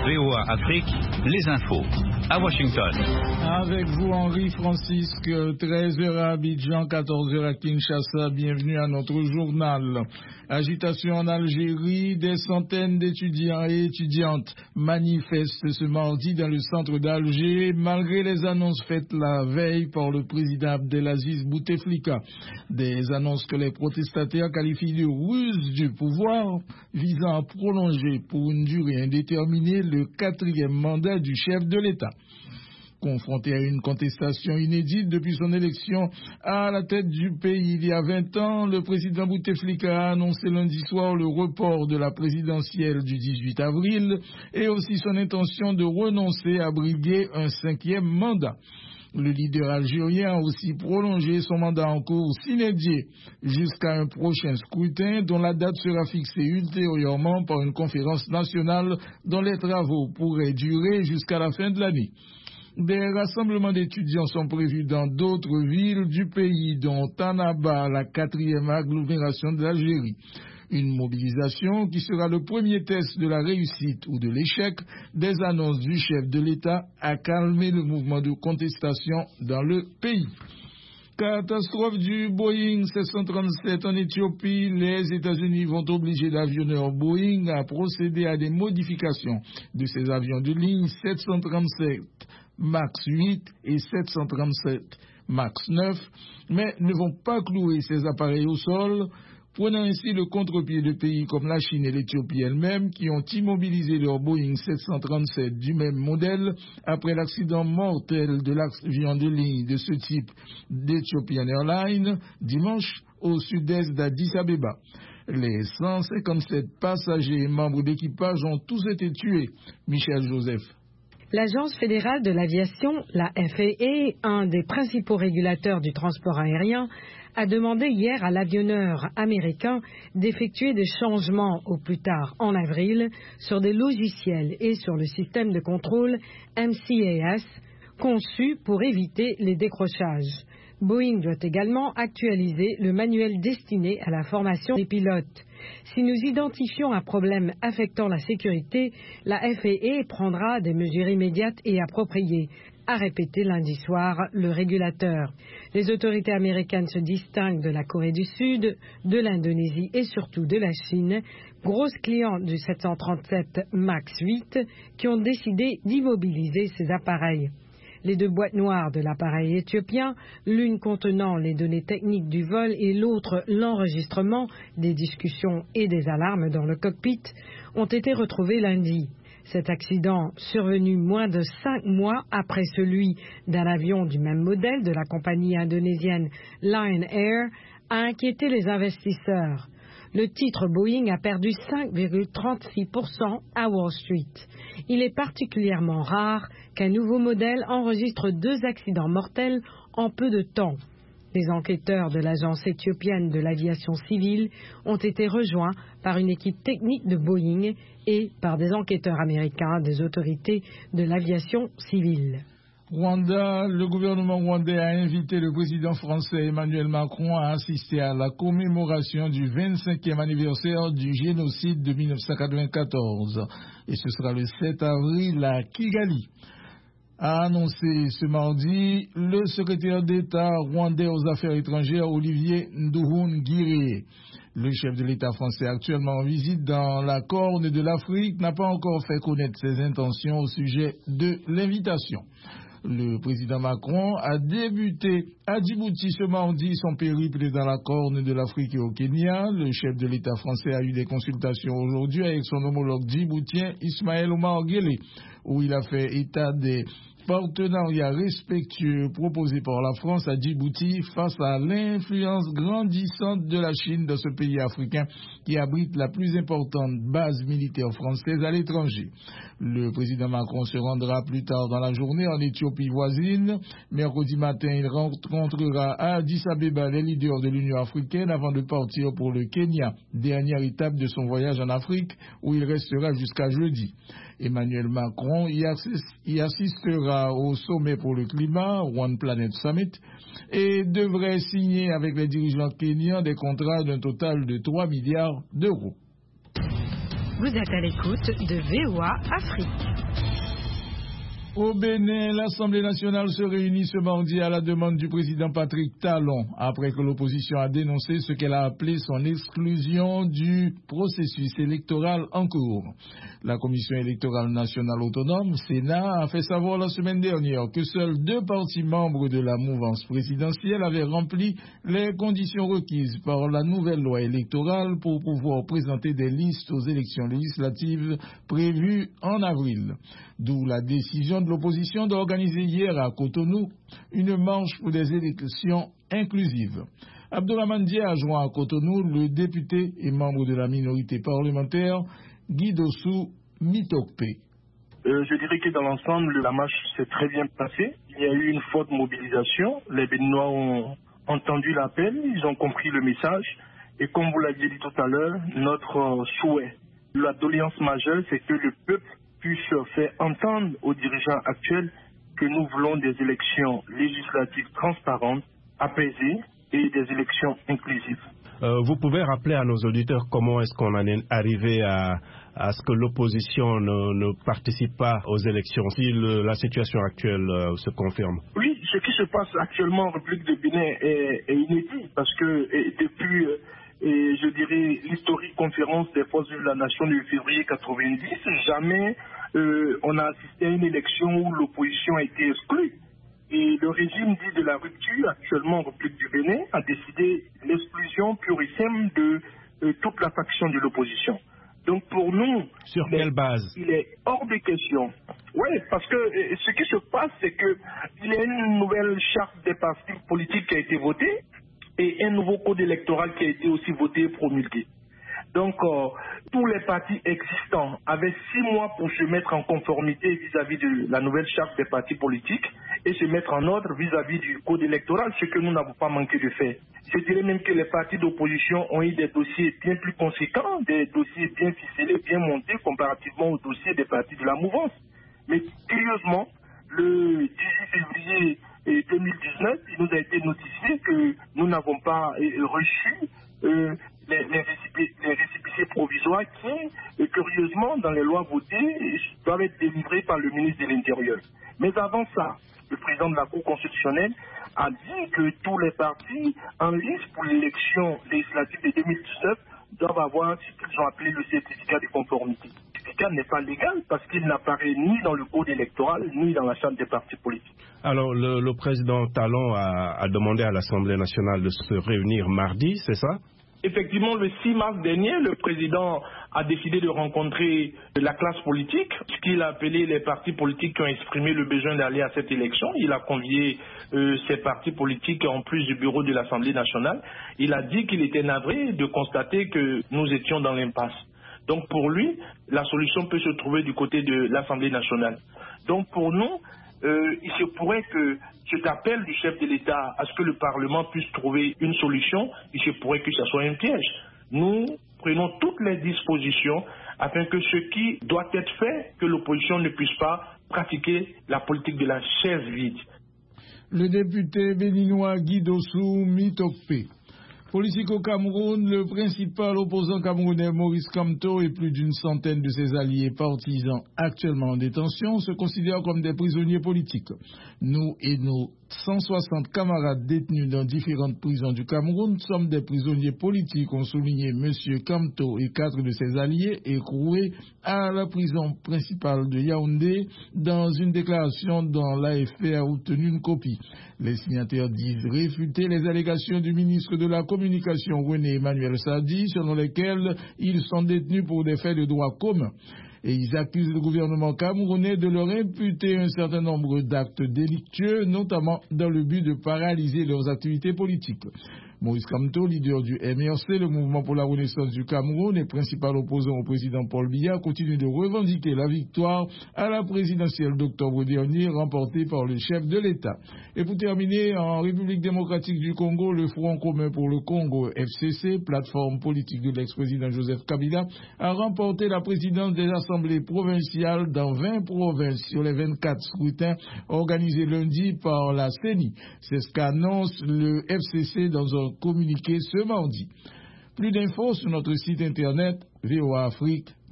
VOA Afrique, les infos. À Washington. Avec vous, Henri Francisque, 13h à Abidjan, 14h à Kinshasa. Bienvenue à notre journal. Agitation en Algérie, des centaines d'étudiants et étudiantes manifestent ce mardi dans le centre d'Alger, malgré les annonces faites la veille par le président Abdelaziz Bouteflika. Des annonces que les protestataires qualifient de ruse du pouvoir, visant à prolonger pour une durée indéterminée le 4e mandat du chef de l'État. Confronté à une contestation inédite depuis son élection à la tête du pays il y a 20 ans, le président Bouteflika a annoncé lundi soir le report de la présidentielle du 18 avril et aussi son intention de renoncer à briguer un 5e mandat. Le leader algérien a aussi prolongé son mandat en cours sine die jusqu'à un prochain scrutin dont la date sera fixée ultérieurement par une conférence nationale dont les travaux pourraient durer jusqu'à la fin de l'année. Des rassemblements d'étudiants sont prévus dans d'autres villes du pays, dont Tannaba, la 4e agglomération de l'Algérie. Une mobilisation qui sera le premier test de la réussite ou de l'échec des annonces du chef de l'État à calmer le mouvement de contestation dans le pays. Catastrophe du Boeing 737 en Éthiopie, les États-Unis vont obliger l'avionneur Boeing à procéder à des modifications de ses avions de ligne 737 MAX 8 et 737 MAX 9, mais ne vont pas clouer ces appareils au sol, prenant ainsi le contre-pied de pays comme la Chine et l'Éthiopie elles-mêmes qui ont immobilisé leur Boeing 737 du même modèle après l'accident mortel de l'avion de ligne de ce type d'Ethiopian Airlines dimanche au sud-est d'Addis Abeba. Les 157 passagers et membres d'équipage ont tous été tués. Michel Joseph. L'Agence fédérale de l'aviation, la FAA, un des principaux régulateurs du transport aérien, a demandé hier à l'avionneur américain d'effectuer des changements au plus tard en avril sur des logiciels et sur le système de contrôle MCAS conçu pour éviter les décrochages. Boeing doit également actualiser le manuel destiné à la formation des pilotes. Si nous identifions un problème affectant la sécurité, la FAA prendra des mesures immédiates et appropriées, a répété lundi soir le régulateur. Les autorités américaines se distinguent de la Corée du Sud, de l'Indonésie et surtout de la Chine, grosses clientes du 737 MAX 8, qui ont décidé d'immobiliser ces appareils. Les deux boîtes noires de l'appareil éthiopien, l'une contenant les données techniques du vol et l'autre l'enregistrement des discussions et des alarmes dans le cockpit, ont été retrouvées lundi. Cet accident, survenu moins de 5 mois après celui d'un avion du même modèle de la compagnie indonésienne Lion Air, a inquiété les investisseurs. Le titre Boeing a perdu 5,36% à Wall Street. Il est particulièrement rare qu'un nouveau modèle enregistre 2 accidents mortels en peu de temps. Les enquêteurs de l'agence éthiopienne de l'aviation civile ont été rejoints par une équipe technique de Boeing et par des enquêteurs américains des autorités de l'aviation civile. Rwanda, le gouvernement rwandais a invité le président français Emmanuel Macron à assister à la commémoration du 25e anniversaire du génocide de 1994. Et ce sera le 7 avril à Kigali. A annoncé ce mardi le secrétaire d'État rwandais aux affaires étrangères Olivier Nduhungirehe. Le chef de l'État français actuellement en visite dans la Corne de l'Afrique n'a pas encore fait connaître ses intentions au sujet de l'invitation. Le président Macron a débuté à Djibouti ce mardi son périple dans la Corne de l'Afrique et au Kenya. Le chef de l'État français a eu des consultations aujourd'hui avec son homologue djiboutien Ismaël Omar Guelleh, où il a fait état des partenariat respectueux proposé par la France à Djibouti face à l'influence grandissante de la Chine dans ce pays africain qui abrite la plus importante base militaire française à l'étranger. Le président Macron se rendra plus tard dans la journée en Éthiopie voisine. Mercredi matin, il rencontrera à Addis Abeba les leaders de l'Union africaine avant de partir pour le Kenya, dernière étape de son voyage en Afrique où il restera jusqu'à jeudi. Emmanuel Macron y assistera au sommet pour le climat, One Planet Summit, et devrait signer avec les dirigeants kenyans des contrats d'un total de 3 milliards d'euros. Vous êtes à l'écoute de VOA Afrique. Au Bénin, l'Assemblée nationale se réunit ce mardi à la demande du président Patrick Talon, après que l'opposition a dénoncé ce qu'elle a appelé son exclusion du processus électoral en cours. La Commission électorale nationale autonome, Sénat, a fait savoir la semaine dernière que seuls 2 partis membres de la mouvance présidentielle avaient rempli les conditions requises par la nouvelle loi électorale pour pouvoir présenter des listes aux élections législatives prévues en avril. D'où la décision de l'opposition d'organiser hier à Cotonou une marche pour des élections inclusives. Abdourahmane Dia a joint à Cotonou le député et membre de la minorité parlementaire Guy Dossou Mitokpe. Je dirais que dans l'ensemble, la marche s'est très bien passée. Il y a eu une forte mobilisation. Les Béninois ont entendu l'appel, ils ont compris le message. Et comme vous l'aviez dit tout à l'heure, notre souhait, la doléance majeure, c'est que le peuple puisse faire entendre aux dirigeants actuels que nous voulons des élections législatives transparentes, apaisées et des élections inclusives. Vous pouvez rappeler à nos auditeurs comment est-ce qu'on en est arrivé à ce que l'opposition ne participe pas aux élections, si la situation actuelle se confirme? Oui, ce qui se passe actuellement en République de Bénin est inédit parce que depuis... Et je dirais l'historique conférence des forces de la nation de février 90, jamais on a assisté à une élection où l'opposition a été exclue. Et le régime dit de la rupture, actuellement en République du Bénin, a décidé l'exclusion pure et simple de toute la faction de l'opposition. Donc pour nous... Sur quelle base? Il est hors de question. Oui, parce que ce qui se passe, c'est qu'il y a une nouvelle charte des partis politiques qui a été votée, et un nouveau code électoral qui a été aussi voté et promulgué. Donc, tous les partis existants avaient 6 mois pour se mettre en conformité vis-à-vis de la nouvelle charte des partis politiques et se mettre en ordre vis-à-vis du code électoral, ce que nous n'avons pas manqué de faire. Je dirais même que les partis d'opposition ont eu des dossiers bien plus conséquents, des dossiers bien ficelés, bien montés comparativement aux dossiers des partis de la mouvance. Mais curieusement, le 18 février 2019, il nous a été notifié que nous n'avons pas reçu les récépissés provisoires qui, curieusement, dans les lois votées, doivent être délivrés par le ministre de l'Intérieur. Mais avant ça, le président de la Cour constitutionnelle a dit que tous les partis en lice pour l'élection législative de 2019 doivent avoir ce qu'ils ont appelé le certificat de conformité. Le certificat n'est pas légal parce qu'il n'apparaît ni dans le code électoral ni dans la charte des partis politiques. Alors, le président Talon a demandé à l'Assemblée nationale de se réunir mardi, c'est ça? Effectivement, le 6 mars dernier, le président a décidé de rencontrer la classe politique, ce qu'il a appelé les partis politiques qui ont exprimé le besoin d'aller à cette élection. Il a convié ces partis politiques en plus du bureau de l'Assemblée nationale. Il a dit qu'il était navré de constater que nous étions dans l'impasse. Donc pour lui, la solution peut se trouver du côté de l'Assemblée nationale. Donc pour nous, il se pourrait que cet appel du chef de l'État à ce que le Parlement puisse trouver une solution, il se pourrait que ce soit un piège. Nous prenons toutes les dispositions afin que ce qui doit être fait, que l'opposition ne puisse pas pratiquer la politique de la chaise vide. Le député béninois Guy Dossou Mitokpe. Politique au Cameroun, le principal opposant camerounais Maurice Kamto et plus d'une centaine de ses alliés partisans actuellement en détention se considèrent comme des prisonniers politiques. Nous et nos 160 camarades détenus dans différentes prisons du Cameroun sommes des prisonniers politiques, ont souligné M. Kamto et 4 de ses alliés écroués à la prison principale de Yaoundé dans une déclaration dont l'AFP a obtenu une copie. Les signataires disent réfuter les allégations du ministre de la Communication René Emmanuel Sadi selon lesquelles ils sont détenus pour des faits de droit commun. Et ils accusent le gouvernement camerounais de leur imputer un certain nombre d'actes délictueux, notamment dans le but de paralyser leurs activités politiques. Maurice Kamto, leader du MRC, le mouvement pour la renaissance du Cameroun et principal opposant au président Paul Biya, continue de revendiquer la victoire à la présidentielle d'octobre dernier remportée par le chef de l'État. Et pour terminer, en République démocratique du Congo, le Front commun pour le Congo, FCC, plateforme politique de l'ex-président Joseph Kabila, a remporté la présidence des assemblées provinciales dans 20 provinces sur les 24 scrutins organisés lundi par la CENI. C'est ce qu'annonce le FCC dans un communiqué ce mardi. Plus d'infos sur notre site internet voaafrique.com.